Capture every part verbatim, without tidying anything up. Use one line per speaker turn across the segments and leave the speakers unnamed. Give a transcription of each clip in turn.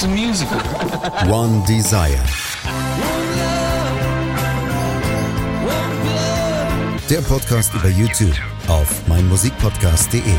It's a musical.
One Desire. Der Podcast über YouTube auf meinmusikpodcast punkt de.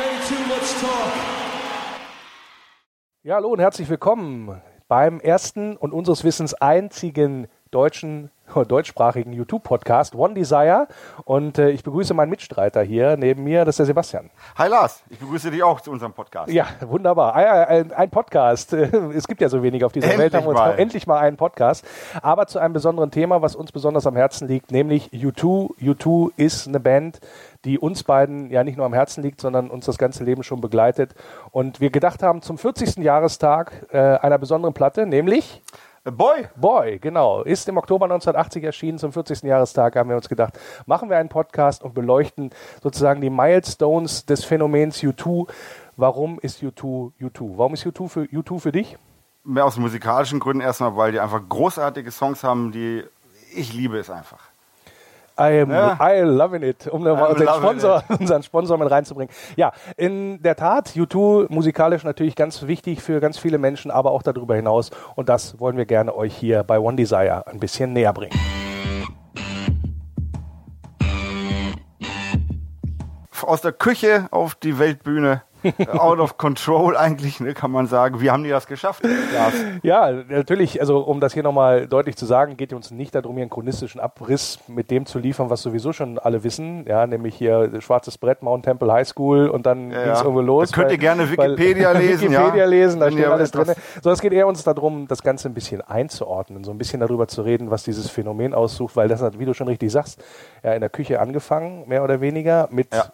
Ja, hallo und herzlich willkommen beim ersten und unseres Wissens einzigen deutschen, deutschsprachigen YouTube-Podcast One Desire. Und äh, ich begrüße meinen Mitstreiter hier neben mir, das ist der Sebastian.
Hi Lars, ich begrüße dich auch zu unserem Podcast.
Ja, wunderbar. Ein, ein Podcast. Es gibt ja so wenig auf dieser
endlich
Welt, haben wir uns
mal.
noch endlich mal einen Podcast. Aber zu einem besonderen Thema, was uns besonders am Herzen liegt, nämlich U zwei. U zwei ist eine Band, die uns beiden ja nicht nur am Herzen liegt, sondern uns das ganze Leben schon begleitet. Und wir gedacht haben, zum vierzigsten Jahrestag äh, einer besonderen Platte, nämlich
Boy!
Boy, genau. Ist im Oktober neunzehnhundertachtzig erschienen. Zum vierzigsten Jahrestag haben wir uns gedacht, machen wir einen Podcast und beleuchten sozusagen die Milestones des Phänomens U zwei. Warum ist U zwei U zwei? Warum ist U zwei für, U zwei für dich?
Mehr aus musikalischen Gründen erstmal, weil die einfach großartige Songs haben, die ich liebe es einfach.
I am
Ja.
I loving it, um nochmal unseren Sponsor, unseren Sponsor mit reinzubringen. Ja, in der Tat, U zwei musikalisch natürlich ganz wichtig für ganz viele Menschen, aber auch darüber hinaus. Und das wollen wir gerne euch hier bei One Desire ein bisschen näher bringen.
Aus der Küche auf die Weltbühne, out of control eigentlich, ne, kann man sagen. Wie haben die das geschafft, Lars?
Ja, natürlich, also um das hier nochmal deutlich zu sagen, geht uns nicht darum, hier einen chronistischen Abriss mit dem zu liefern, was sowieso schon alle wissen, ja, nämlich hier schwarzes Brett, Mount Temple High School und dann
Ja,
ging es
ja.
irgendwo los.
Da könnt
weil-
ihr gerne
weil-
Wikipedia lesen, ja.
Wikipedia lesen, da
Wenn
steht
ihr
alles drin.
etwas-
So, es geht eher uns darum, das Ganze ein bisschen einzuordnen, so ein bisschen darüber zu reden, was dieses Phänomen aussucht, weil das hat, wie du schon richtig sagst, ja, in der Küche angefangen, mehr oder weniger, mit
Ja.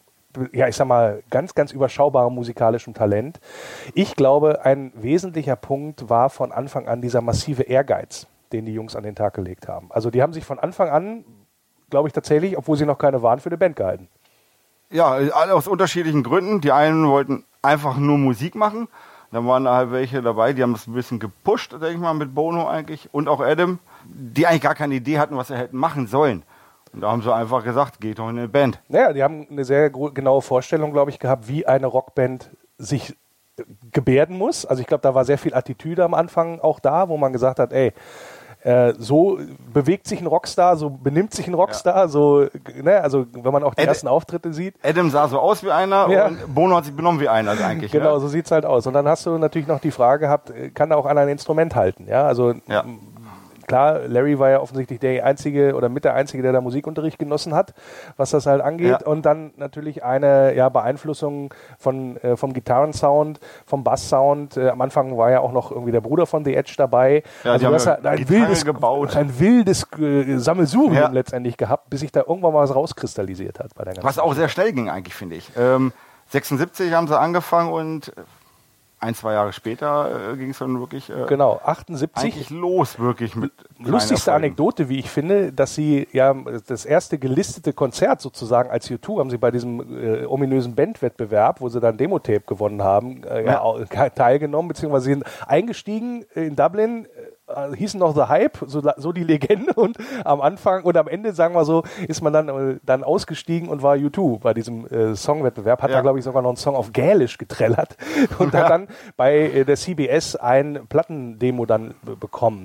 ja, ich sag mal, ganz, ganz überschaubarem musikalischem Talent. Ich glaube, ein wesentlicher Punkt war von Anfang an dieser massive Ehrgeiz, den die Jungs an den Tag gelegt haben. Also die haben sich von Anfang an, glaube ich tatsächlich, obwohl sie noch keine waren, für eine Band gehalten.
Ja, alle aus unterschiedlichen Gründen. Die einen wollten einfach nur Musik machen. Da waren da halt welche dabei, die haben das ein bisschen gepusht, denke ich mal, mit Bono eigentlich. Und auch Adam, die eigentlich gar keine Idee hatten, was sie hätten machen sollen. Und da haben sie einfach gesagt, geht doch in eine Band.
Naja, die haben eine sehr gro- genaue Vorstellung, glaube ich, gehabt, wie eine Rockband sich äh, gebärden muss. Also ich glaube, da war sehr viel Attitüde am Anfang auch da, wo man gesagt hat, ey, äh, so bewegt sich ein Rockstar, so benimmt sich ein Rockstar, so, ne, also wenn man auch die
Ed-
ersten Auftritte sieht.
Adam sah so aus wie einer
Ja.
und Bono hat sich benommen wie einer also eigentlich.
Genau,
Ne?
so sieht's halt aus. Und dann hast du natürlich noch die Frage gehabt, äh, kann da auch einer ein Instrument halten? Ja, also
Ja.
m- klar, Larry war ja offensichtlich der Einzige oder mit der Einzige, der da Musikunterricht genossen hat, was das halt angeht.
Ja.
Und dann natürlich eine ja, Beeinflussung von, äh, vom Gitarrensound, vom Basssound. Äh, am Anfang war ja auch noch irgendwie der Bruder von The Edge dabei.
Ja, die
also
haben
das
ja
hat ein
Gitarre
wildes,
gebaut.
ein wildes äh, Sammelsurium
Ja.
letztendlich gehabt, bis sich da irgendwann mal was rauskristallisiert hat bei der ganzen
Was auch sehr schnell ging eigentlich, finde ich. Ähm, sechsundsiebzig haben sie angefangen und ein, zwei Jahre später äh, ging es dann wirklich äh,
Genau, achtundsiebzig.
eigentlich los, wirklich mit kleinen
Lustigste
Erfolgen.
Anekdote, wie ich finde, dass sie ja das erste gelistete Konzert sozusagen als U zwei haben sie bei diesem äh, ominösen Bandwettbewerb, wo sie dann Demo-Tape gewonnen haben, äh, ja.
Ja.
auch, teilgenommen, beziehungsweise sind eingestiegen in Dublin, äh, hießen noch The Hype, so, so die Legende, und am Anfang und am Ende, sagen wir so, ist man dann, äh, dann ausgestiegen und war U zwei bei diesem äh, Songwettbewerb, hat
Ja.
da glaube ich sogar noch einen Song auf Gälisch getrellert und hat dann bei äh, der C B S ein Plattendemo dann b- bekommen.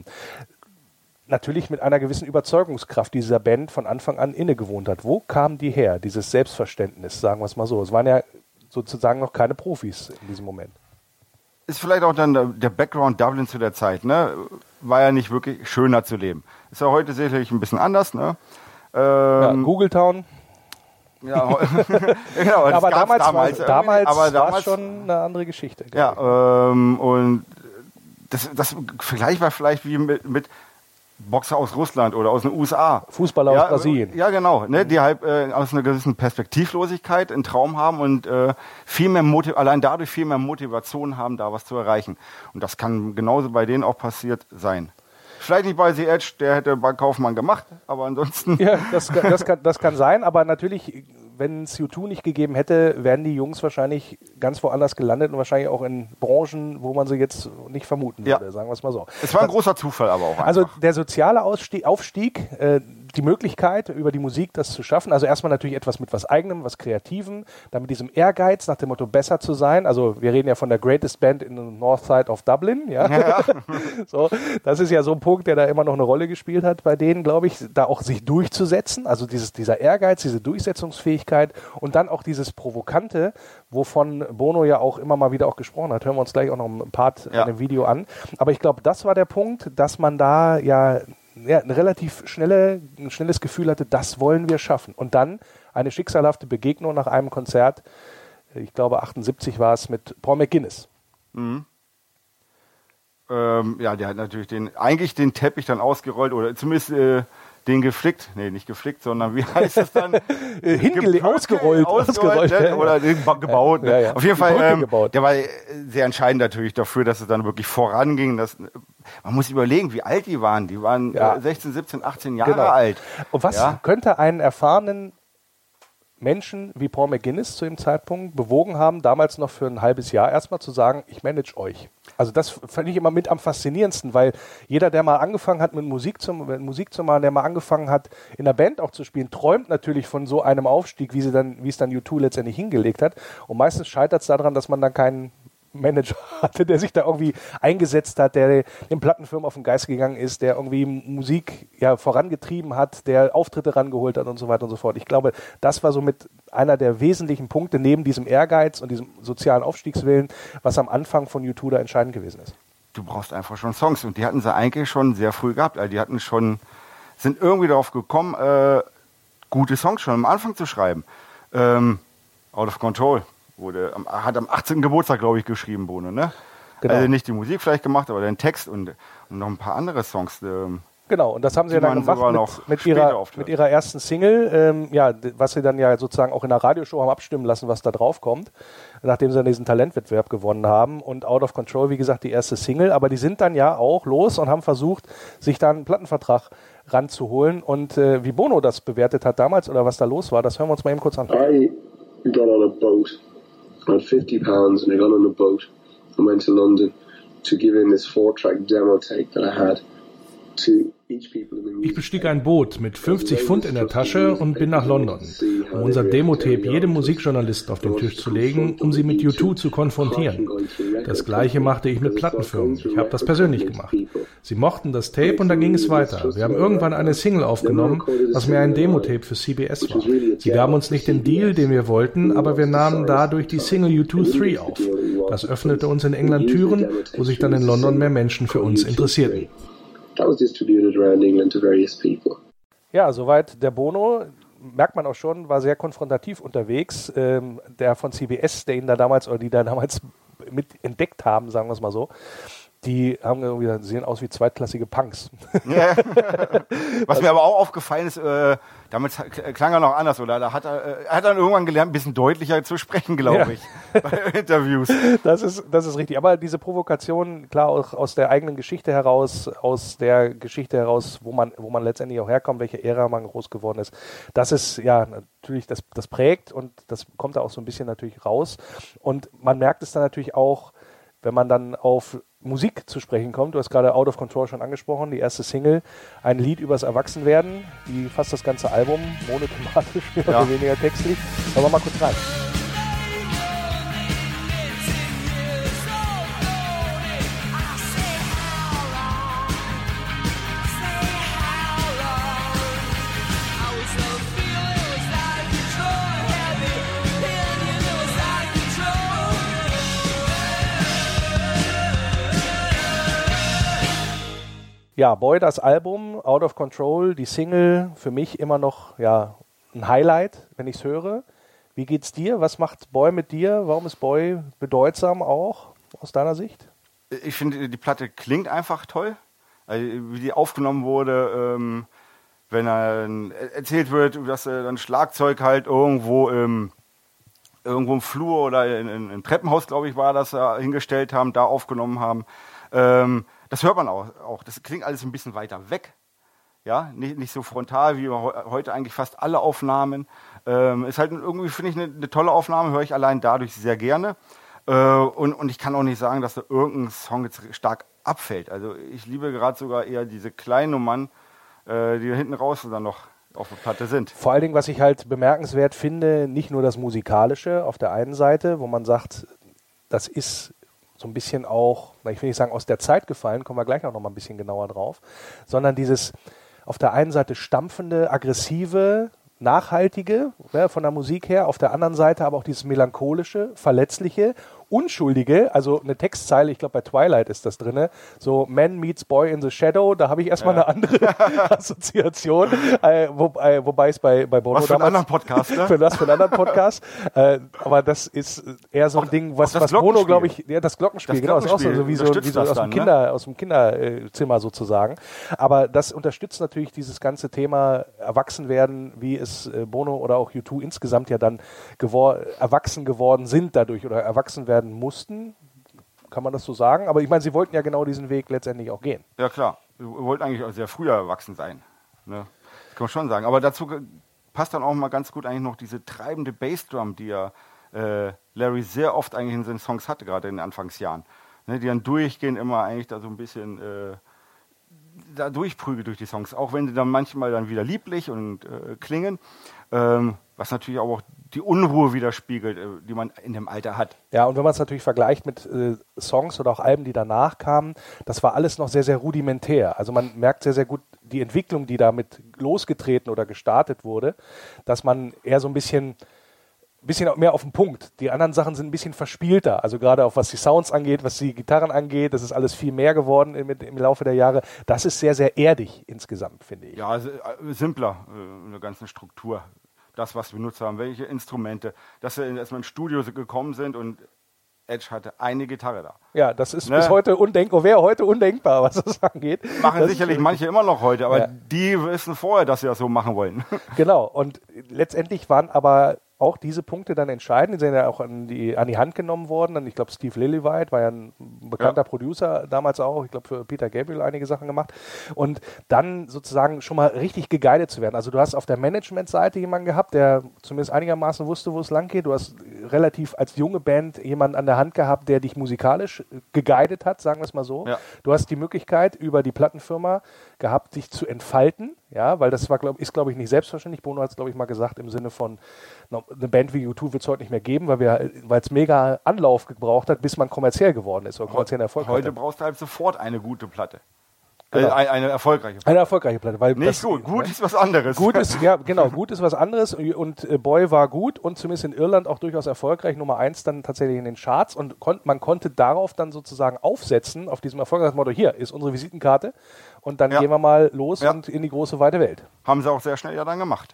Natürlich mit einer gewissen Überzeugungskraft dieser Band von Anfang an innegewohnt hat. Wo kam die her, dieses Selbstverständnis, sagen wir es mal so? Es waren ja sozusagen noch keine Profis in diesem Moment.
Ist vielleicht auch dann der, der Background Dublin zu der Zeit, ne? War ja nicht wirklich schöner zu leben. Ist ja heute sicherlich ein bisschen anders, ne?
Ja,
Ähm,
Google Town.
ja, heu- genau, das
Aber
gab's
damals,
damals,
war,
irgendwie,
damals,
aber
war es
damals
schon eine andere Geschichte.
Ja, ähm, und das, das vergleichbar vielleicht wie mit, mit Boxer aus Russland oder aus den U S A.
Fußballer
ja,
aus Brasilien.
Ja, genau. Ne, die halt äh, aus einer gewissen Perspektivlosigkeit einen Traum haben und äh, viel mehr Motiv- allein dadurch viel mehr Motivation haben, da was zu erreichen. Und das kann genauso bei denen auch passiert sein. Vielleicht nicht bei The Edge, der hätte bei Kaufmann gemacht, aber ansonsten...
Ja, das, das, kann, das kann sein, aber natürlich, wenn es U zwei nicht gegeben hätte, wären die Jungs wahrscheinlich ganz woanders gelandet und wahrscheinlich auch in Branchen, wo man sie jetzt nicht vermuten würde,
Ja.
sagen wir es mal so.
Es war ein großer Zufall aber auch einfach.
Also der soziale Ausstieg, Aufstieg, äh, die Möglichkeit, über die Musik das zu schaffen. Also erstmal natürlich etwas mit was Eigenem, was Kreativem, dann mit diesem Ehrgeiz, nach dem Motto, besser zu sein. Also wir reden ja von der Greatest Band in the North Side of Dublin. Ja? Ja. So, das ist ja so ein Punkt, der da immer noch eine Rolle gespielt hat bei denen, glaube ich, da auch sich durchzusetzen. Also dieses, dieser Ehrgeiz, diese Durchsetzungsfähigkeit und dann auch dieses Provokante, wovon Bono ja auch immer mal wieder auch gesprochen hat. Hören wir uns gleich auch noch ein Part ja. in dem Video an. Aber ich glaube, das war der Punkt, dass man da ja Ja, ein relativ schnelle, ein schnelles Gefühl hatte, das wollen wir schaffen. Und dann eine schicksalhafte Begegnung nach einem Konzert, ich glaube achtundsiebzig war es, mit Paul McGuinness. Mhm.
Ähm, ja, der hat natürlich den, eigentlich den Teppich dann ausgerollt oder zumindest äh, den geflickt, nee, nicht geflickt, sondern wie heißt das dann?
Hingelegt, ausgerollt.
ausgerollt, ausgerollt ne? Oder gebaut.
Ja, ja.
Auf jeden Fall, ähm, der war sehr entscheidend natürlich dafür, dass es dann wirklich voranging. Dass, man muss überlegen, wie alt die waren. Die waren ja. sechzehn, siebzehn, achtzehn Jahre genau. alt.
Und was ja? könnte einen erfahrenen Menschen wie Paul McGuinness zu dem Zeitpunkt bewogen haben, damals noch für ein halbes Jahr erstmal zu sagen, ich manage euch. Also das fand ich immer mit am faszinierendsten, weil jeder, der mal angefangen hat mit Musik zu, mit Musik zu machen, der mal angefangen hat in der Band auch zu spielen, träumt natürlich von so einem Aufstieg, wie sie dann, wie es dann U zwei letztendlich hingelegt hat. Und meistens scheitert es daran, dass man dann keinen Manager hatte, der sich da irgendwie eingesetzt hat, der den Plattenfirmen auf den Geist gegangen ist, der irgendwie Musik ja vorangetrieben hat, der Auftritte rangeholt hat und so weiter und so fort. Ich glaube, das war somit einer der wesentlichen Punkte neben diesem Ehrgeiz und diesem sozialen Aufstiegswillen, was am Anfang von U zwei da entscheidend gewesen ist.
Du brauchst einfach schon Songs und die hatten sie eigentlich schon sehr früh gehabt. Also die hatten schon, sind irgendwie darauf gekommen, äh, gute Songs schon am Anfang zu schreiben. Ähm, Out of Control. Wurde, hat am achtzehnten Geburtstag, glaube ich, geschrieben, Bono, ne? Genau. Also nicht die Musik vielleicht gemacht, aber den Text und, und noch ein paar andere Songs. Ähm,
genau, und das haben sie ja dann gemacht mit, mit, ihrer, mit ihrer ersten Single, ähm, ja, was sie dann ja sozusagen auch in der Radioshow haben abstimmen lassen, was da drauf kommt, nachdem sie dann diesen Talentwettbewerb gewonnen haben. Und Out of Control, wie gesagt, die erste Single, aber die sind dann ja auch los und haben versucht, sich da einen Plattenvertrag ranzuholen. Und äh, wie Bono das bewertet hat damals oder was da los war, das hören wir uns mal eben kurz an.
I got on a boat. I had fifty pounds and I got on a boat and went to London to give in this four-track demo tape that I had to each people in the music.
Ich bestieg ein Boot mit fünfzig Pfund in der Tasche und bin nach London, um unser Demo-Tape jedem Musikjournalisten auf den Tisch zu legen, um sie mit U zwei zu konfrontieren. Das Gleiche machte ich mit Plattenfirmen. Ich habe das persönlich gemacht. Sie mochten das Tape und dann ging es weiter. Wir haben irgendwann eine Single aufgenommen, was mehr ein Demo-Tape für C B S war. Sie gaben uns nicht den Deal, den wir wollten, aber wir nahmen dadurch die Single U zwei drei auf. Das öffnete uns in England Türen, wo sich dann in London mehr Menschen für uns interessierten.
That was distributed around England to various people.
Ja, soweit der Bono. Merkt man auch schon, war sehr konfrontativ unterwegs. Ähm, der von C B S, der ihn da damals, oder die da damals mit entdeckt haben, sagen wir es mal so, die haben irgendwie, sehen aus wie zweitklassige Punks.
Ja. Was mir aber auch aufgefallen ist, äh, damit klang er noch anders, oder? Da hat er, er hat dann irgendwann gelernt, ein bisschen deutlicher zu sprechen, glaube ja. ich, bei Interviews.
Das ist, das ist richtig. Aber diese Provokation, klar, auch aus der eigenen Geschichte heraus, aus der Geschichte heraus, wo man, wo man letztendlich auch herkommt, welche Ära man groß geworden ist, das ist ja natürlich, das, das prägt und das kommt da auch so ein bisschen natürlich raus. Und man merkt es dann natürlich auch, wenn man dann auf Musik zu sprechen kommt. Du hast gerade Out of Control schon angesprochen, die erste Single, ein Lied übers Erwachsenwerden, die fast das ganze Album, monothematisch, mehr ja. oder weniger textlich. Schauen wir mal kurz rein. Ja, Boy, das Album, Out of Control, die Single, für mich immer noch ja, ein Highlight, wenn ich es höre. Wie geht's dir? Was macht Boy mit dir? Warum ist Boy bedeutsam auch aus deiner Sicht?
Ich finde, die Platte klingt einfach toll. Also, wie die aufgenommen wurde, ähm, wenn er erzählt wird, dass er dann Schlagzeug halt irgendwo im, irgendwo im Flur oder in, in, im Treppenhaus, glaube ich, war, das er hingestellt haben, da aufgenommen haben. Ähm, Das hört man auch, auch. Das klingt alles ein bisschen weiter weg. Ja, nicht, nicht so frontal wie heute eigentlich fast alle Aufnahmen. Ähm, ist halt irgendwie, finde ich, eine, eine tolle Aufnahme, höre ich allein dadurch sehr gerne. Äh, und, und ich kann auch nicht sagen, dass da irgendein Song jetzt stark abfällt. Also ich liebe gerade sogar eher diese kleinen Nummern, äh, die hinten raus dann noch auf der Platte sind.
Vor allen Dingen, was ich halt bemerkenswert finde, nicht nur das Musikalische auf der einen Seite, wo man sagt, das ist so ein bisschen auch, ich will nicht sagen aus der Zeit gefallen, kommen wir gleich auch noch mal ein bisschen genauer drauf, sondern dieses auf der einen Seite stampfende, aggressive, nachhaltige, ja, von der Musik her, auf der anderen Seite aber auch dieses melancholische, verletzliche, unschuldige, also eine Textzeile, ich glaube bei Twilight ist das drin, so Man meets Boy in the Shadow, da habe ich erstmal ja. eine andere Assoziation, äh, wo, äh, wobei es bei, bei Bono
was für einen anderen Podcast, ne?
für das für einen anderen Podcast, äh, aber das ist eher so ein auch, Ding, was, was Bono, glaube ich, ja, das Glockenspiel, das genau, Glockenspiel, ist auch so, so wie so, wie so aus, dann, dem Kinder, ne? aus dem Kinderzimmer sozusagen, aber das unterstützt natürlich dieses ganze Thema Erwachsenwerden, wie es äh, Bono oder auch U zwei insgesamt ja dann gewor- erwachsen geworden sind dadurch oder erwachsen werden mussten, kann man das so sagen? Aber ich meine, sie wollten ja genau diesen Weg letztendlich auch gehen.
Ja klar, wir wollten eigentlich auch sehr früh erwachsen sein. Ne? Das kann man schon sagen. Aber dazu passt dann auch mal ganz gut eigentlich noch diese treibende Bassdrum, die ja äh, Larry sehr oft eigentlich in seinen Songs hatte, gerade in den Anfangsjahren. Ne? Die dann durchgehend immer eigentlich da so ein bisschen äh, da durchprügelt durch die Songs, auch wenn sie dann manchmal dann wieder lieblich und äh, klingen, ähm, was natürlich auch die Unruhe widerspiegelt, äh, die man in dem Alter hat.
Ja, und wenn man es natürlich vergleicht mit äh, Songs oder auch Alben, die danach kamen, das war alles noch sehr, sehr rudimentär. Also man merkt sehr, sehr gut die Entwicklung, die damit losgetreten oder gestartet wurde, dass man eher so ein bisschen bisschen mehr auf den Punkt. Die anderen Sachen sind ein bisschen verspielter. Also gerade auch was die Sounds angeht, was die Gitarren angeht, das ist alles viel mehr geworden im, im Laufe der Jahre. Das ist sehr, sehr erdig insgesamt, finde ich.
Ja, also, äh, simpler äh, in der ganzen Struktur. Das, was wir benutzt haben, welche Instrumente, dass wir erstmal ins Studio gekommen sind und Edge hatte eine Gitarre da.
Ja, das ist ne? bis heute undenkbar, wäre heute undenkbar, was das angeht.
Machen
das
sicherlich manche immer noch heute, aber ja. die wissen vorher, dass sie das so machen wollen.
Genau, und letztendlich waren aber auch diese Punkte dann entscheidend. Die sind ja auch an die, an die Hand genommen worden. Und ich glaube, Steve Lillywhite war ja ein bekannter ja. Producer damals auch. Ich glaube, für Peter Gabriel einige Sachen gemacht. Und dann sozusagen schon mal richtig geguidet zu werden. Also du hast auf der Managementseite jemanden gehabt, der zumindest einigermaßen wusste, wo es lang geht. Du hast relativ als junge Band jemanden an der Hand gehabt, der dich musikalisch geguidet hat, sagen wir es mal so. Ja. Du hast die Möglichkeit, über die Plattenfirma gehabt, dich zu entfalten. Ja, weil das war, glaub, ist, glaube ich, nicht selbstverständlich. Bono hat es, glaube ich, mal gesagt, im Sinne von, eine Band wie U zwei wird es heute nicht mehr geben, weil es mega Anlauf gebraucht hat, bis man kommerziell geworden ist oder kommerziellen Erfolg
Heute hatte. Brauchst du halt sofort eine gute Platte. Genau. Eine, eine erfolgreiche Platte.
Eine erfolgreiche Platte. Weil
nicht das, gut, gut ne? ist was anderes.
Gut ist, ja, genau, gut ist was anderes und äh, Boy war gut und zumindest in Irland auch durchaus erfolgreich, Nummer eins dann tatsächlich in den Charts und kon- man konnte darauf dann sozusagen aufsetzen, auf diesem Erfolgsmotto, hier ist unsere Visitenkarte und dann ja. gehen wir mal los ja. und in die große, weite Welt.
Haben sie auch sehr schnell ja dann gemacht.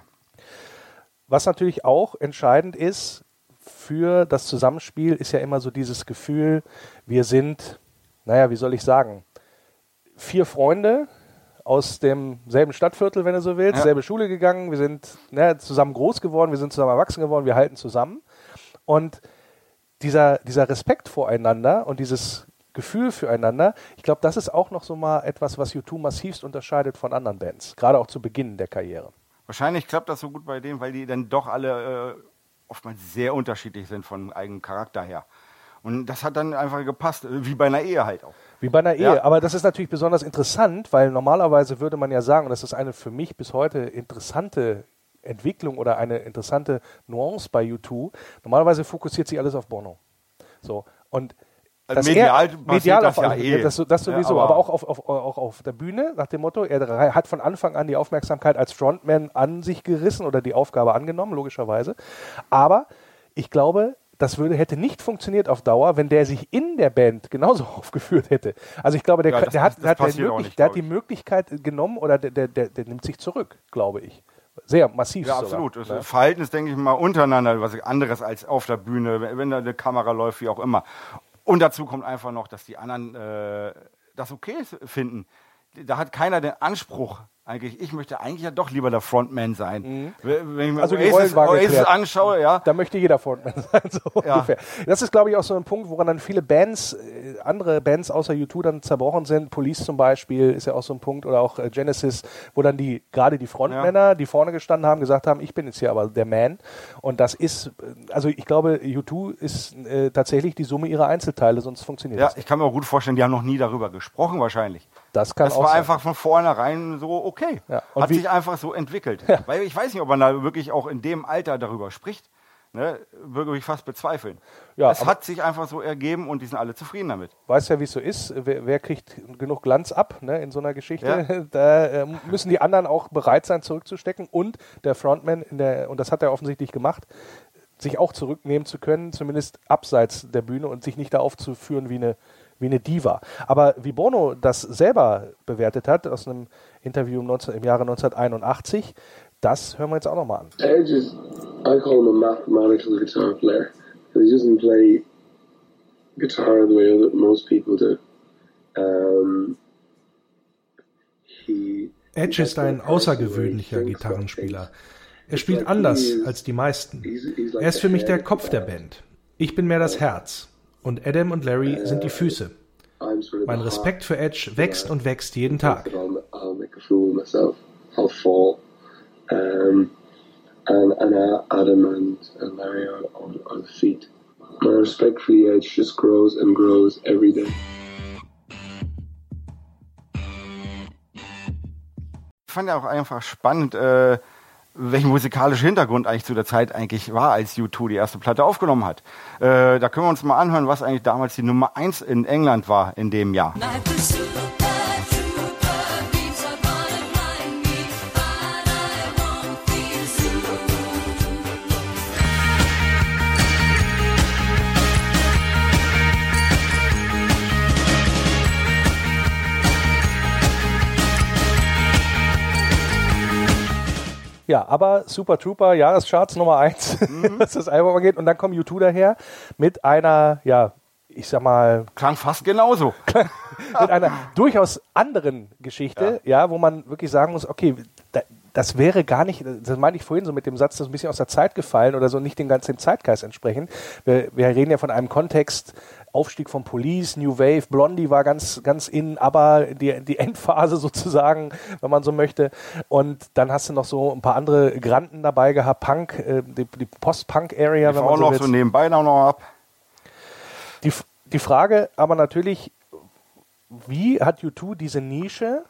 Was natürlich auch entscheidend ist für das Zusammenspiel, ist ja immer so dieses Gefühl, wir sind, naja, wie soll ich sagen, vier Freunde aus demselben Stadtviertel, wenn du so willst, ja. selbe Schule gegangen, wir sind ne, zusammen groß geworden, wir sind zusammen erwachsen geworden, wir halten zusammen. Und dieser, dieser Respekt voreinander und dieses Gefühl füreinander, ich glaube, das ist auch noch so mal etwas, was U zwei massivst unterscheidet von anderen Bands, gerade auch zu Beginn der Karriere.
Wahrscheinlich klappt das so gut bei denen, weil die dann doch alle äh, oftmals sehr unterschiedlich sind von eigenem Charakter her. Und das hat dann einfach gepasst, wie bei einer Ehe halt auch.
Wie bei einer Ehe, ja. Aber das ist natürlich besonders interessant, weil normalerweise würde man ja sagen, und das ist eine für mich bis heute interessante Entwicklung oder eine interessante Nuance bei U zwei, normalerweise fokussiert sich alles auf Bono. So, und
also medial
er, medial
das
auf,
ja eh.
Das, das sowieso,
ja, aber,
aber auch auf, auf, auch auf der Bühne, nach dem Motto, er hat von Anfang an die Aufmerksamkeit als Frontman an sich gerissen oder die Aufgabe angenommen, logischerweise. Aber ich glaube, das würde, hätte nicht funktioniert auf Dauer, wenn der sich in der Band genauso aufgeführt hätte. Also ich glaube, der,
ja, das,
der, hat,
das, das
hat, der, möglich,
nicht,
der hat die Möglichkeit genommen oder der, der, der, der nimmt sich zurück, glaube ich. Sehr massiv
ja,
sogar.
Absolut. Das ja. Verhalten ist, denke ich mal, untereinander was anderes als auf der Bühne, wenn da eine Kamera läuft, wie auch immer. Und dazu kommt einfach noch, dass die anderen äh, das okay finden. Da hat keiner den Anspruch, eigentlich, ich möchte eigentlich ja doch lieber der Frontman sein. Mhm. Wenn ich mir
also
Oasis, Oasis anschaue, ja.
Da möchte jeder Frontman sein, so ja. ungefähr. Das ist, glaube ich, auch so ein Punkt, woran dann viele Bands, äh, andere Bands außer U zwei dann zerbrochen sind. Police zum Beispiel ist ja auch so ein Punkt oder auch äh, Genesis, wo dann die, gerade die Frontmänner, ja. die vorne gestanden haben, gesagt haben, ich bin jetzt hier aber der Man. Und das ist, also ich glaube, U zwei ist äh, tatsächlich die Summe ihrer Einzelteile, sonst funktioniert
ja,
das nicht.
Ich kann mir auch gut vorstellen, die haben noch nie darüber gesprochen wahrscheinlich.
Das kann
das
auch
war
sein.
einfach von vornherein so okay.
Ja. Und
Hat
wie-
sich einfach so entwickelt.
Ja.
Weil ich weiß nicht, ob man da wirklich auch in dem Alter darüber spricht. Ne? Würde ich fast bezweifeln.
Ja,
es
aber-
hat sich einfach so ergeben und die sind alle zufrieden damit.
Weißt ja, wie es so ist. Wer, wer kriegt genug Glanz ab, ne, in so einer Geschichte?
Ja.
Da äh, müssen die anderen auch bereit sein, zurückzustecken. Und der Frontman, in der, und das hat er offensichtlich gemacht, sich auch zurücknehmen zu können, zumindest abseits der Bühne und sich nicht da aufzuführen wie eine, wie eine Diva. Aber wie Bono das selber bewertet hat, aus einem Interview im, neunzehn, im Jahre neunzehnhunderteinundachtzig, das hören wir jetzt auch nochmal an.
Edge is, I call him a mathematical guitar player. He doesn't play guitar the way that most people do. Um, he,
Edge ist ein außergewöhnlicher Gitarrenspieler. Er spielt anders als die meisten. Er ist für mich der Kopf der Band. Ich bin mehr das Herz. Und Adam und Larry sind die Füße. Mein Respekt für Edge wächst und wächst jeden Tag.
I'll, I'll make a fool of myself. I'll fall. Um, and and uh, Adam and, and Larry are on, on the feet. My respect for the Edge just grows and grows every day.
Ich fand ja auch einfach spannend, äh, welchen musikalischen Hintergrund eigentlich zu der Zeit eigentlich war, als U zwei die erste Platte aufgenommen hat. Äh, da können wir uns mal anhören, was eigentlich damals die Nummer eins in England war in dem Jahr.
Ja, aber Super Trooper, Jahrescharts Nummer eins,
Mhm.
was das Album angeht. Und dann kommt U zwei daher mit einer, ja, ich sag mal,
Klang fast genauso.
mit einer durchaus anderen Geschichte, ja. wo man wirklich sagen muss, okay, da, das wäre gar nicht, das meinte ich vorhin so mit dem Satz, das ist ein bisschen aus der Zeit gefallen oder so, nicht den ganzen Zeitgeist entsprechend. Wir, wir reden ja von einem Kontext, Aufstieg von Police, New Wave, Blondie war ganz, ganz in, aber die, die Endphase sozusagen, wenn man so möchte. Und dann hast du noch so ein paar andere Granden dabei gehabt, Punk, äh, die, die Post-Punk-Area,
Ich
wenn
auch
man so
noch
will.
so nebenbei noch ab.
Die, die Frage aber natürlich, wie hat U zwei diese Nische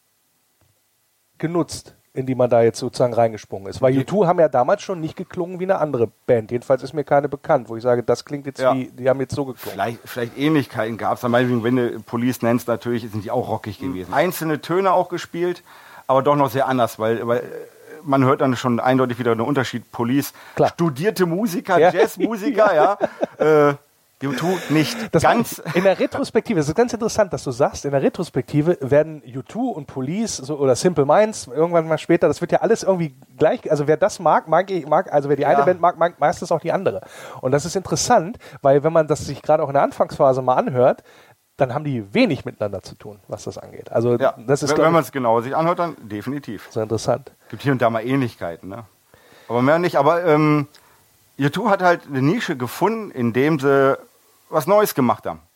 genutzt, in die man da jetzt sozusagen reingesprungen ist? Weil U zwei haben ja damals schon nicht geklungen wie eine andere Band. Jedenfalls ist mir keine bekannt, wo ich sage, das klingt jetzt
Ja.
wie, die haben jetzt so geklungen.
Vielleicht, vielleicht Ähnlichkeiten gab es. Wenn du Police nennst, natürlich sind die auch rockig gewesen. Einzelne Töne auch gespielt, aber doch noch sehr anders, weil, weil man hört dann schon eindeutig wieder einen Unterschied. Police,
Klar.
studierte Musiker,
Ja.
Jazzmusiker, ja. ja. Äh, U zwei nicht
Das
ganz.
in der Retrospektive, das ist ganz interessant, dass du sagst, in der Retrospektive werden U zwei und Police so, oder Simple Minds irgendwann mal später, das wird ja alles irgendwie gleich, also wer das mag, mag ich, mag, also wer die eine
Ja.
Band mag, mag meistens auch die andere. Und das ist interessant, weil wenn man das sich gerade auch in der Anfangsphase mal anhört, dann haben die wenig miteinander zu tun, was das angeht. Also
Ja,
das ist,
wenn,
glaub
wenn man
ich,
es genau sich anhört, dann definitiv.
so interessant.
Gibt hier und da mal Ähnlichkeiten, ne? Aber mehr nicht. Aber ähm, U zwei hat halt eine Nische gefunden, indem sie was Neues gemacht haben.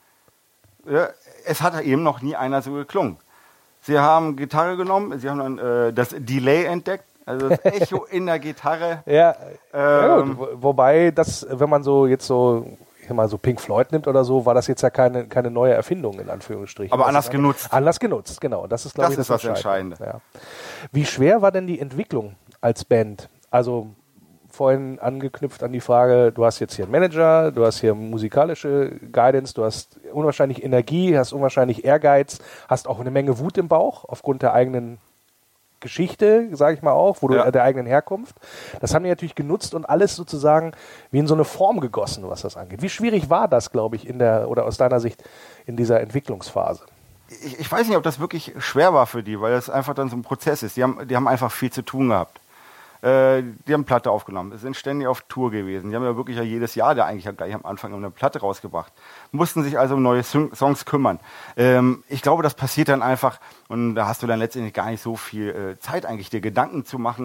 Ja, es hat eben noch nie einer so geklungen. Sie haben Gitarre genommen, sie haben dann äh, das Delay entdeckt, also das Echo in der Gitarre.
Ja, ja
Ähm,
gut, wo- wobei das, wenn man so jetzt so, ich sag mal so Pink Floyd nimmt oder so, war das jetzt ja keine, keine neue Erfindung in Anführungsstrichen.
Aber
Das
anders
ist-
genutzt.
Anders genutzt, genau. Das ist, glaube
Das
ich,
ist das Entscheidende.
Ja. Wie schwer war denn die Entwicklung als Band? Also vorhin angeknüpft an die Frage, du hast jetzt hier einen Manager, du hast hier musikalische Guidance, du hast unwahrscheinlich Energie, hast unwahrscheinlich Ehrgeiz, hast auch eine Menge Wut im Bauch aufgrund der eigenen Geschichte, sage ich mal auch, wo du,
Ja.
der eigenen Herkunft. Das haben die natürlich genutzt und alles sozusagen wie in so eine Form gegossen, was das angeht. Wie schwierig war das, glaube ich, in der oder aus deiner Sicht in dieser Entwicklungsphase?
ich, ich weiß nicht, ob das wirklich schwer war für die, weil das einfach dann so ein Prozess ist. Die haben, die haben einfach viel zu tun gehabt. Äh, die haben Platte aufgenommen, sind ständig auf Tour gewesen. Die haben ja wirklich ja jedes Jahr da eigentlich gleich am Anfang eine Platte rausgebracht. Mussten sich also um neue Song- Songs kümmern. Ähm, ich glaube, das passiert dann einfach und da hast du dann letztendlich gar nicht so viel äh, Zeit eigentlich, dir Gedanken zu machen,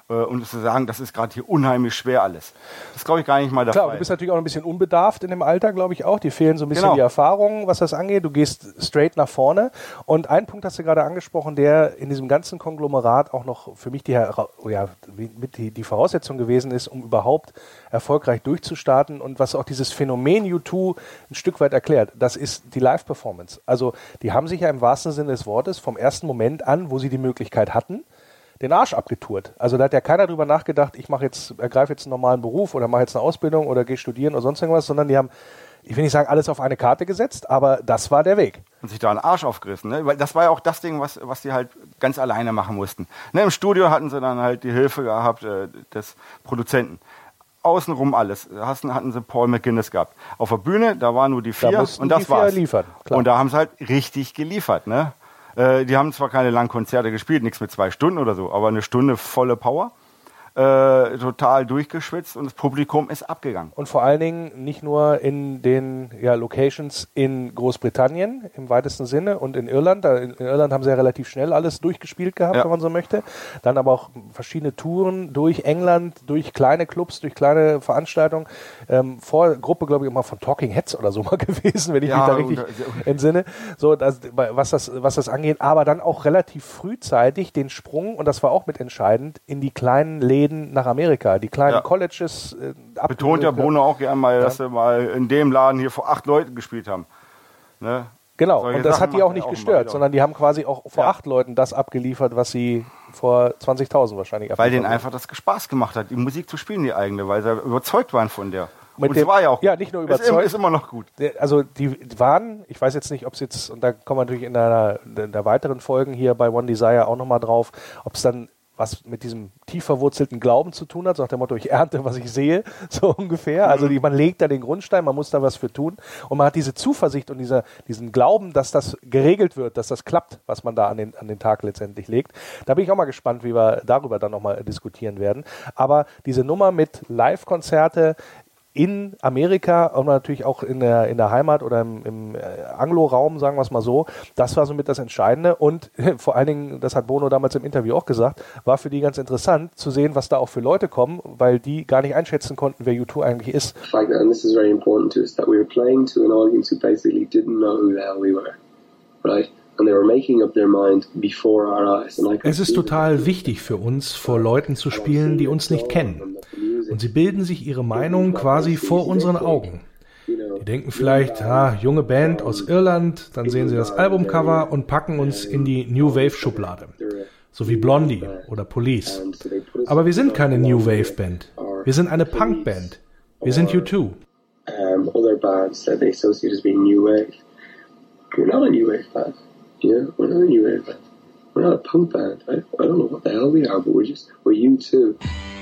und zu sagen, das ist gerade hier unheimlich schwer alles. Das glaube ich gar nicht mal der
Klar,
Fall.
du bist natürlich auch ein bisschen unbedarft in dem Alter, glaube ich auch. Dir fehlen so ein bisschen
Genau.
die Erfahrungen, was das angeht. Du gehst straight nach vorne. Und einen Punkt hast du gerade angesprochen, der in diesem ganzen Konglomerat auch noch für mich die, ja, mit die, die Voraussetzung gewesen ist, um überhaupt erfolgreich durchzustarten und was auch dieses Phänomen U zwei ein Stück weit erklärt. Das ist die Live-Performance. Also die haben sich ja im wahrsten Sinne des Wortes vom ersten Moment an, wo sie die Möglichkeit hatten, den Arsch abgetourt. Also da hat ja keiner drüber nachgedacht, ich mache jetzt, ergreife jetzt einen normalen Beruf oder mache jetzt eine Ausbildung oder gehe studieren oder sonst irgendwas, sondern die haben, ich will nicht sagen, alles auf eine Karte gesetzt, aber das war der Weg.
Und sich da einen Arsch aufgerissen. Ne? Weil das war ja auch das Ding, was, was die halt ganz alleine machen mussten. Ne? Im Studio hatten sie dann halt die Hilfe gehabt äh, des Produzenten. Außenrum alles. Hatten, hatten sie Paul McGuinness gehabt. Auf der Bühne, da waren nur die vier
Da
und das
die vier
war's.
liefern, klar.
Und da haben sie halt richtig geliefert. Ne? Äh, die haben zwar keine langen Konzerte gespielt, nichts mit zwei Stunden oder so, aber eine Stunde volle Power. Äh, total durchgeschwitzt und das Publikum ist abgegangen.
Und vor allen Dingen nicht nur in den ja, Locations in Großbritannien im weitesten Sinne und in Irland. Da in Irland haben sie ja relativ schnell alles durchgespielt gehabt,
Ja.
wenn man so möchte. Dann aber auch verschiedene Touren durch England, durch kleine Clubs, durch kleine Veranstaltungen. Ähm, vor Gruppe, glaube ich, immer von Talking Heads oder so mal gewesen, wenn ich
Ja,
mich da richtig
und,
entsinne. So, das, was, das, was das angeht. Aber dann auch relativ frühzeitig den Sprung, und das war auch mitentscheidend, in die kleinen Läden nach Amerika, die kleinen
Ja.
Colleges. Äh,
Betont ja Bono auch gerne mal, dass sie mal in dem Laden hier vor acht Leuten gespielt haben. Ne?
Genau,
Solche
und das
Sachen
hat die auch
macht er
nicht
auch
gestört,
immer
sondern die haben quasi auch vor
Ja.
acht Leuten das abgeliefert, was sie vor zwanzigtausend wahrscheinlich
Weil denen
abgeliefert
einfach das Spaß gemacht hat, die Musik zu spielen, die eigene, weil sie überzeugt waren von der.
Mit
und
dem-
es war ja auch
ja,
gut.
nicht nur
Ist, im-
überzeugt.
ist immer noch gut.
haben. Also die waren, ich weiß jetzt nicht, ob es jetzt, und da kommen wir natürlich in einer in der weiteren Folgen hier bei One Desire auch nochmal drauf, ob es dann was mit diesem tief verwurzelten Glauben zu tun hat, so nach dem Motto, ich ernte, was ich sehe, so ungefähr. Also die, man legt da den Grundstein, man muss da was für tun. Und man hat diese Zuversicht und dieser, diesen Glauben, dass das geregelt wird, dass das klappt, was man da an den, an den Tag letztendlich legt. Da bin ich auch mal gespannt, wie wir darüber dann nochmal diskutieren werden. Aber diese Nummer mit Live-Konzerte in Amerika und natürlich auch in der, in der Heimat oder im, im äh, Anglo-Raum, sagen wir es mal so, das war somit das Entscheidende und äh, vor allen Dingen, das hat Bono damals im Interview auch gesagt, war für die ganz interessant zu sehen, was da auch für Leute kommen, weil die gar nicht einschätzen konnten, wer U zwei eigentlich ist.
The fact that, and this is very important to us, that we were playing to an audience who basically didn't know who the hell we were, right? And they were making up their mind before our eyes. And I could
Es ist
see
total wichtig für uns, vor Leuten zu spielen, die uns nicht kennen. Und sie bilden sich ihre Meinung quasi vor unseren Augen. Die denken vielleicht, ah, junge Band aus Irland, dann sehen sie das Albumcover und packen uns in die New Wave Schublade. So wie Blondie oder Police. Aber wir sind keine New Wave Band. Wir sind eine Punkband. Wir sind U zwei.
um, other bands that they associate as being new wave. We're not a new wave band. You know, we're not a new wave band. We're not a punk band. I, I don't know what the hell we are, but we're just, we're U two.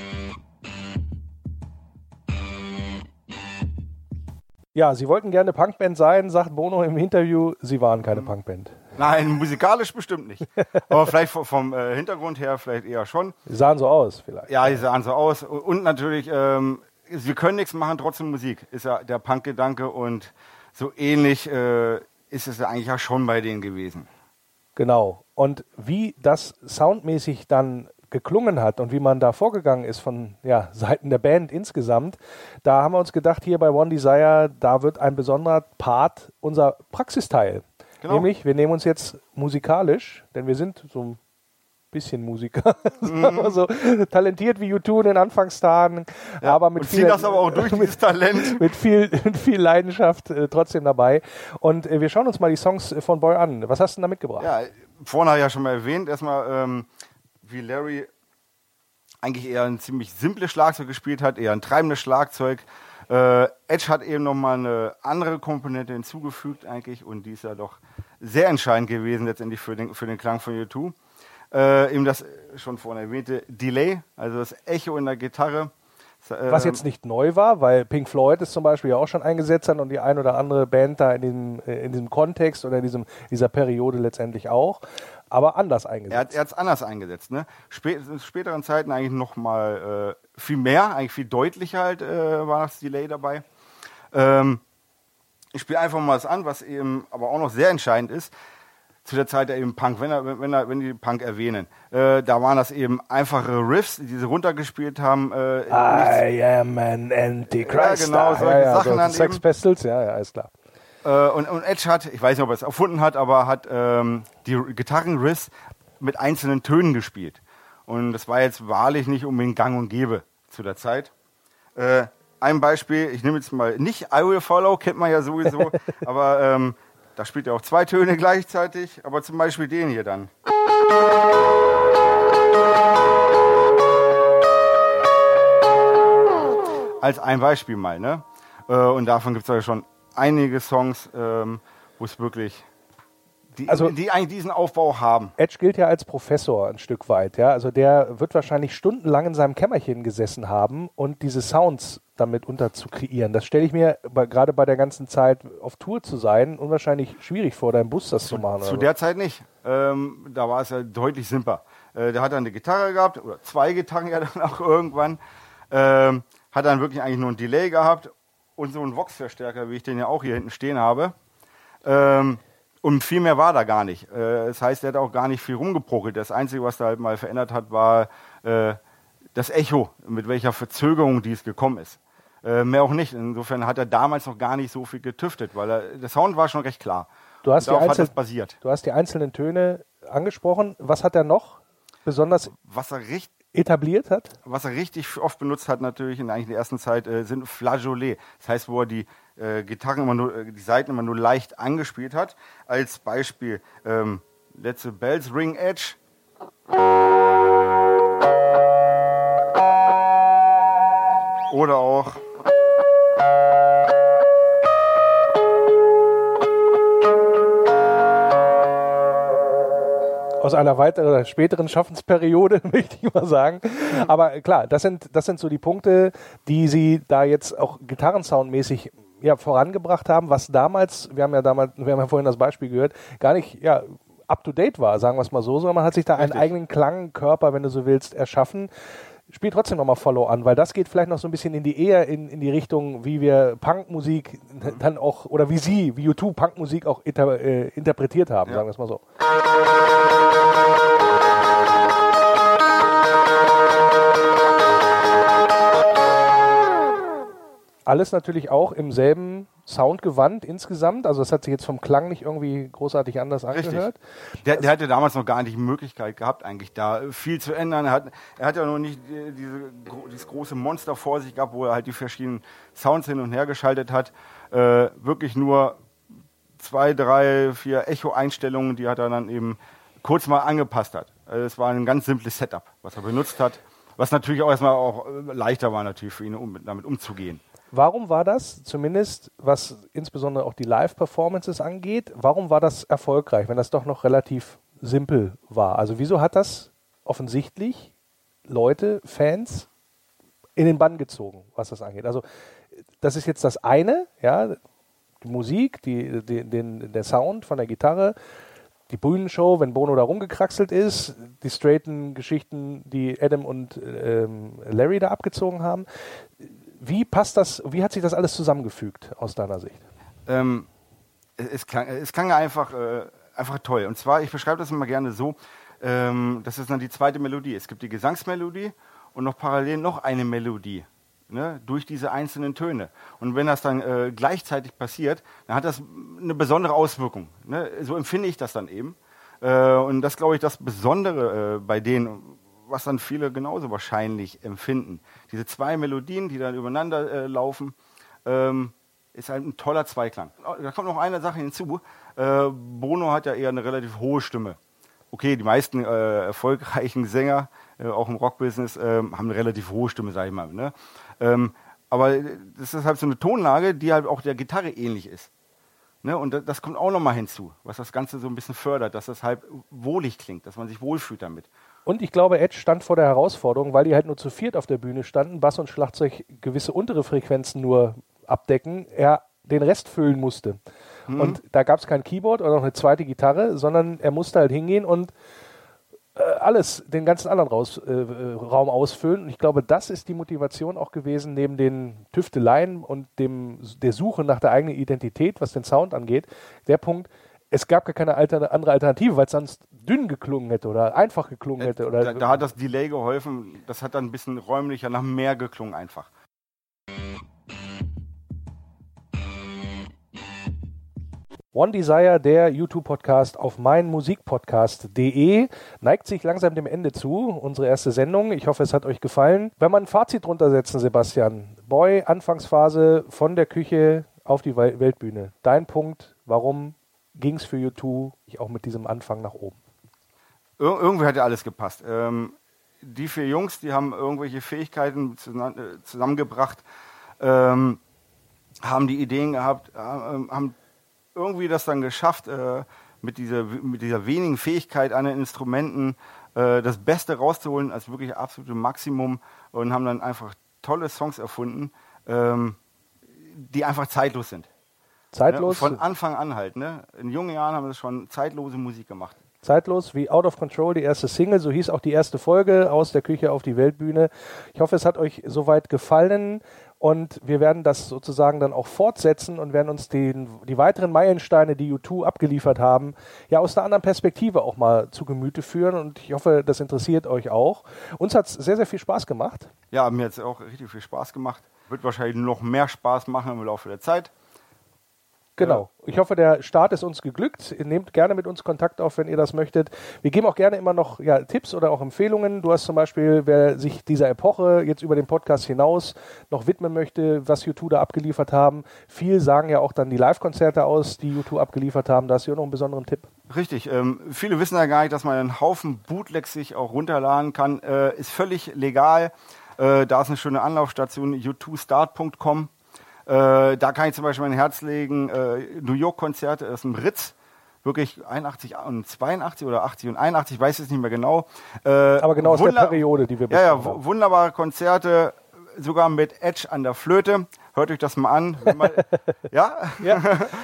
Ja, sie wollten gerne Punkband sein, sagt Bono im Interview, sie waren keine Punkband.
Nein, musikalisch bestimmt nicht. Aber vielleicht vom, vom äh, Hintergrund her vielleicht eher schon.
Sie sahen so aus vielleicht.
Ja, die sahen so aus. Und natürlich, ähm, wir können nichts machen, trotzdem Musik. Ist ja der Punk-Gedanke und so ähnlich äh, ist es ja eigentlich auch schon bei denen gewesen.
Genau. Und wie das soundmäßig dann geklungen hat und wie man da vorgegangen ist von ja, Seiten der Band insgesamt, da haben wir uns gedacht, hier bei One Desire, da wird ein besonderer Part unser Praxisteil.
Genau.
Nämlich, wir nehmen uns jetzt musikalisch, denn wir sind so ein bisschen Musiker, sagen wir so talentiert wie U zwei in den Anfangstagen,
Ja,
aber mit
und ziehen
viel,
das aber auch durch, dieses Talent.
mit viel, mit viel Leidenschaft äh, trotzdem dabei. Und äh, wir schauen uns mal die Songs von Boy an. Was hast du denn da mitgebracht?
Ja, vorhin habe ich ja schon mal erwähnt, erstmal, ähm, wie Larry eigentlich eher ein ziemlich simples Schlagzeug gespielt hat, eher ein treibendes Schlagzeug. Äh, Edge hat eben nochmal eine andere Komponente hinzugefügt eigentlich und die ist ja doch sehr entscheidend gewesen letztendlich für den, für den Klang von U zwei. Äh, eben das schon vorhin erwähnte Delay, also das Echo in der Gitarre.
Was jetzt nicht neu war, weil Pink Floyd es zum Beispiel ja auch schon eingesetzt hat und die ein oder andere Band da in diesem, in diesem Kontext oder in diesem, dieser Periode letztendlich auch, aber anders eingesetzt.
Er hat es anders eingesetzt. Ne? Spä in späteren Zeiten eigentlich noch mal äh, viel mehr, eigentlich viel deutlicher halt äh, war das Delay dabei. Ähm, ich spiele einfach mal was an, was eben aber auch noch sehr entscheidend ist. zu der Zeit eben Punk, wenn, er, wenn, er, wenn die Punk erwähnen. Äh, da waren das eben einfache Riffs, die sie runtergespielt haben. Äh,
I am an Antichrist.
Ja, genau, solche
ja, ja,
Sachen
so
dann
Sex
eben.
Pistols, ja, ja, ist klar.
Äh, und, und Edge hat, ich weiß nicht, ob er es erfunden hat, aber hat ähm, die Gitarrenriffs mit einzelnen Tönen gespielt. Und das war jetzt wahrlich nicht unbedingt gang und gäbe zu der Zeit. Äh, ein Beispiel, ich nehme jetzt mal nicht I Will Follow, kennt man ja sowieso, aber ähm, da spielt er auch zwei Töne gleichzeitig, aber zum Beispiel den hier dann. Als ein Beispiel mal, ne? Äh, und davon gibt es ja schon einige Songs, ähm, wo es wirklich, die,
Also-
die eigentlich diesen Aufbau haben.
Edge gilt ja als Professor ein Stück weit, ja. Also der wird wahrscheinlich stundenlang in seinem Kämmerchen gesessen haben und diese Sounds damit unter zu kreieren. Das stelle ich mir bei, gerade bei der ganzen Zeit auf Tour zu sein, unwahrscheinlich schwierig vor, deinem Bus das zu machen.
Zu
oder
der Zeit nicht. Ähm, da war es ja deutlich simpler. Äh, der hat dann eine Gitarre gehabt, oder zwei Gitarren ja dann auch irgendwann. Ähm, hat dann wirklich eigentlich nur ein Delay gehabt und so einen Vox-Verstärker, wie ich den ja auch hier hinten stehen habe. Ähm, und viel mehr war da gar nicht. Äh, das heißt, er hat auch gar nicht viel rumgeprokelt. Das Einzige, was da halt mal verändert hat, war äh, das Echo, mit welcher Verzögerung dies gekommen ist. Äh, mehr auch nicht. Insofern hat er damals noch gar nicht so viel getüftet, weil er, der Sound war schon recht klar.
Du hast, die
Darauf hat
einzel-
das basiert.
du hast die einzelnen Töne angesprochen. Was hat er noch besonders
Was er richtig
etabliert hat?
Was er richtig oft benutzt hat, natürlich in eigentlich der ersten Zeit, äh, sind Flageolets. Das heißt, wo er die äh, Gitarren immer nur, äh, die Saiten immer nur leicht angespielt hat. Als Beispiel, ähm, Let the Bells Ring Edge. Oder auch
Aus einer weiteren, späteren Schaffensperiode, möchte ich mal sagen. Aber klar, das sind, das sind so die Punkte, die sie da jetzt auch gitarrensoundmäßig ja, vorangebracht haben, was damals, wir haben ja damals, wir haben ja vorhin das Beispiel gehört, gar nicht ja, up to date war, sagen wir es mal so, sondern man hat sich da einen eigenen Klangkörper, wenn du so willst, erschaffen. Spiel trotzdem nochmal Follow an, weil das geht vielleicht noch so ein bisschen in die eher in, in die Richtung, wie wir Punkmusik dann auch, oder wie sie, wie U zwei Punkmusik auch inter, äh, interpretiert haben,
Ja.
sagen wir es mal so. Alles natürlich auch im selben Soundgewand insgesamt, also das hat sich jetzt vom Klang nicht irgendwie großartig anders angehört.
Der, der hatte damals noch gar nicht die Möglichkeit gehabt, eigentlich da viel zu ändern. Er hat, er hat ja noch nicht die, diese, dieses große Monster vor sich gehabt, wo er halt die verschiedenen Sounds hin und her geschaltet hat. Äh, wirklich nur zwei, drei, vier Echo-Einstellungen, die hat er dann eben kurz mal angepasst hat. Also es war ein ganz simples Setup, was er benutzt hat. Was natürlich auch erstmal auch leichter war natürlich für ihn, um damit umzugehen.
Warum war das, zumindest was insbesondere auch die Live-Performances angeht, warum war das erfolgreich, wenn das doch noch relativ simpel war? Also wieso hat das offensichtlich Leute, Fans in den Bann gezogen, was das angeht? Also das ist jetzt das eine, ja, die Musik, die, die, den, der Sound von der Gitarre, die Bühnenshow, wenn Bono da rumgekraxelt ist, die straighten Geschichten, die Adam und ähm, Larry da abgezogen haben. Wie passt das, wie hat sich das alles zusammengefügt aus deiner Sicht?
Ähm, es, es, klang, es klang einfach, äh, einfach toll. Und zwar, ich beschreibe das immer gerne so, ähm, das ist dann die zweite Melodie. Es gibt die Gesangsmelodie und noch parallel noch eine Melodie, ne, durch diese einzelnen Töne. Und wenn das dann äh, gleichzeitig passiert, dann hat das eine besondere Auswirkung. Ne? So empfinde ich das dann eben. Äh, und das, glaube ich, das Besondere äh, bei denen, was dann viele genauso wahrscheinlich empfinden. Diese zwei Melodien, die dann übereinander äh, laufen, ähm, ist halt ein toller Zweiklang. Da kommt noch eine Sache hinzu. Äh, Bono hat ja eher eine relativ hohe Stimme. Okay, die meisten äh, erfolgreichen Sänger, äh, auch im Rockbusiness, äh, haben eine relativ hohe Stimme, sag ich mal. Ne? Ähm, aber das ist halt so eine Tonlage, die halt auch der Gitarre ähnlich ist. Ne? Und das, das kommt auch nochmal hinzu, was das Ganze so ein bisschen fördert, dass das halt wohlig klingt, dass man sich wohlfühlt damit.
Und ich glaube, Edge stand vor der Herausforderung, weil die halt nur zu viert auf der Bühne standen, Bass und Schlagzeug gewisse untere Frequenzen nur abdecken, er den Rest füllen musste. Mhm. Und da gab es kein Keyboard oder noch eine zweite Gitarre, sondern er musste halt hingehen und äh, alles, den ganzen anderen Raus, äh, Raum ausfüllen. Und ich glaube, das ist die Motivation auch gewesen, neben den Tüfteleien und dem, der Suche nach der eigenen Identität, was den Sound angeht, der Punkt, es gab gar keine Alter, andere Alternative, weil es sonst dünn geklungen hätte oder einfach geklungen hätte. Oder
da, da hat das Delay geholfen, das hat dann ein bisschen räumlicher nach mehr geklungen einfach.
One Desire, der YouTube-Podcast auf meinmusikpodcast punkt de, neigt sich langsam dem Ende zu, unsere erste Sendung. Ich hoffe, es hat euch gefallen. Wenn man ein Fazit drunter setzen, Sebastian, Boy, Anfangsphase von der Küche auf die Weltbühne. Dein Punkt, warum ging es für U zwei auch mit diesem Anfang nach oben?
Ir- irgendwie hat ja alles gepasst. Ähm, die vier Jungs, die haben irgendwelche Fähigkeiten zusammen, äh, zusammengebracht, ähm, haben die Ideen gehabt, äh, haben irgendwie das dann geschafft, äh, mit, dieser, mit dieser wenigen Fähigkeit an den Instrumenten äh, das Beste rauszuholen, als wirklich absolute Maximum, und haben dann einfach tolle Songs erfunden, ähm, die einfach zeitlos sind.
Zeitlos?
Ne? Von Anfang an halt. Ne? In jungen Jahren haben sie schon zeitlose Musik gemacht.
Zeitlos wie Out of Control, die erste Single, so hieß auch die erste Folge, aus der Küche auf die Weltbühne. Ich hoffe, es hat euch soweit gefallen. Und wir werden das sozusagen dann auch fortsetzen und werden uns den, die weiteren Meilensteine, die U zwei abgeliefert haben, ja aus einer anderen Perspektive auch mal zu Gemüte führen. Und ich hoffe, das interessiert euch auch. Uns hat es sehr, sehr viel Spaß gemacht.
Ja, mir hat es auch richtig viel Spaß gemacht. Wird wahrscheinlich noch mehr Spaß machen im Laufe der Zeit.
Genau. Ich hoffe, der Start ist uns geglückt. Ihr nehmt gerne mit uns Kontakt auf, wenn ihr das möchtet. Wir geben auch gerne immer noch ja, Tipps oder auch Empfehlungen. Du hast zum Beispiel, wer sich dieser Epoche jetzt über den Podcast hinaus noch widmen möchte, was U zwei da abgeliefert haben. Viel sagen ja auch dann die Live-Konzerte aus, die U zwei abgeliefert haben. Da hast du ja noch einen besonderen Tipp.
Richtig. Ähm, viele wissen ja gar nicht, dass man einen Haufen Bootlegs sich auch runterladen kann. Äh, ist völlig legal. Äh, da ist eine schöne Anlaufstation, u zwei start punkt com. Äh, da kann ich zum Beispiel mein Herz legen, äh, New York-Konzerte aus dem Ritz, wirklich einundachtzig und zweiundachtzig oder achtzig und einundachtzig, ich weiß es nicht mehr genau. Äh,
Aber genau aus
wunder-
der Periode, die wir
Ja, ja,
besprochen haben.
w- wunderbare Konzerte, sogar mit Edge an der Flöte. Hört euch das mal an. Wenn man, ja?
Ja.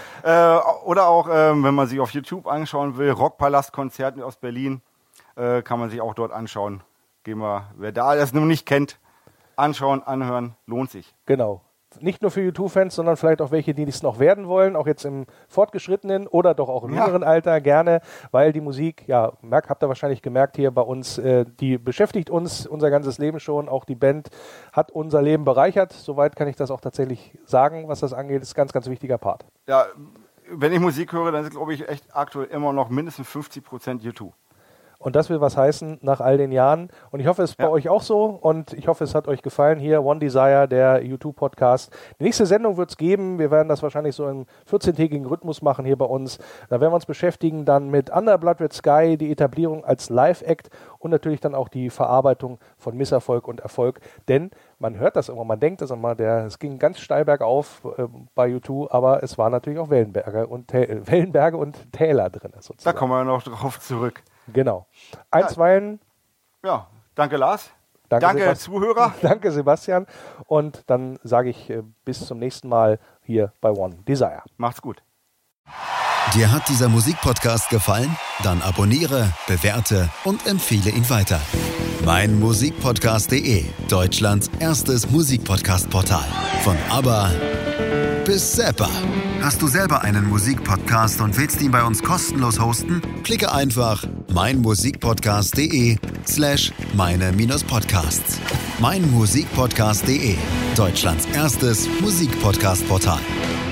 äh, oder auch, äh, wenn man sich auf YouTube anschauen will, Rockpalast-Konzerte aus Berlin, äh, kann man sich auch dort anschauen. Gehen wir, wer da das noch nicht kennt, anschauen, anhören, lohnt sich.
Genau. Nicht nur für U zwei-Fans, sondern vielleicht auch welche, die es noch werden wollen, auch jetzt im fortgeschrittenen oder doch auch im
Ja.
jüngeren Alter gerne, weil die Musik, ja, merkt, habt ihr wahrscheinlich gemerkt hier bei uns, äh, die beschäftigt uns unser ganzes Leben schon, auch die Band hat unser Leben bereichert, soweit kann ich das auch tatsächlich sagen, was das angeht, ist ein ganz, ganz wichtiger Part.
Ja, wenn ich Musik höre, dann ist, glaube ich, echt aktuell immer noch mindestens fünfzig Prozent U zwei.
Und das will was heißen nach all den Jahren. Und ich hoffe, es ist bei
Ja.
euch auch so. Und ich hoffe, es hat euch gefallen. Hier, One Desire, der U zwei-Podcast. Die nächste Sendung wird es geben. Wir werden das wahrscheinlich so im vierzehntägigen Rhythmus machen hier bei uns. Da werden wir uns beschäftigen dann mit Under Blood Red Sky, die Etablierung als Live-Act und natürlich dann auch die Verarbeitung von Misserfolg und Erfolg. Denn man hört das immer, man denkt das immer, der, es ging ganz steil bergauf äh, bei U zwei, aber es waren natürlich auch Wellenberge und, Tä- Wellenberge und Täler drin.
Da
Sozusagen.
kommen wir noch drauf zurück.
Genau. Einstweilen,
Ja, danke Lars.
Danke,
Danke,
Sebastian.
Zuhörer.
danke Sebastian. Und dann sage ich äh, bis zum nächsten Mal hier bei One Desire.
Macht's gut.
Dir hat dieser Musikpodcast gefallen? Dann abonniere, bewerte und empfehle ihn weiter. mein Musikpodcast punkt de, Deutschlands erstes Musikpodcast-Portal. Von ABBA bis Zappa. Hast du selber einen Musikpodcast und willst ihn bei uns kostenlos hosten? Klicke einfach meinmusikpodcast punkt de slash meine-podcasts. mein Musikpodcast punkt de, Deutschlands erstes Musikpodcast-Portal.